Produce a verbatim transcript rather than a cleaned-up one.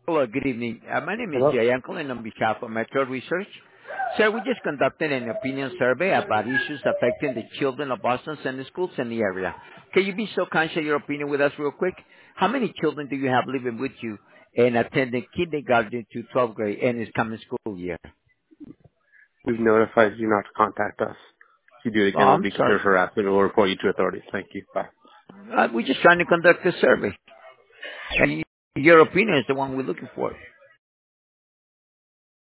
Hello, good evening. Uh, my name is Hello? Jay. I'm calling on behalf of Metro Research. Sir, we just conducted an opinion survey about issues affecting the children of Boston and the schools in the area. Can you be so kind to share your opinion with us real quick? How many children do you have living with you and attending kindergarten to twelfth grade in this coming school year? We've notified you not to contact us. If you do it Oh, again, it will I'm be sorry. considered harassment and we'll report you to authorities. Thank you. Bye. Uh, we're just trying to conduct a survey. And your opinion is the one we're looking for.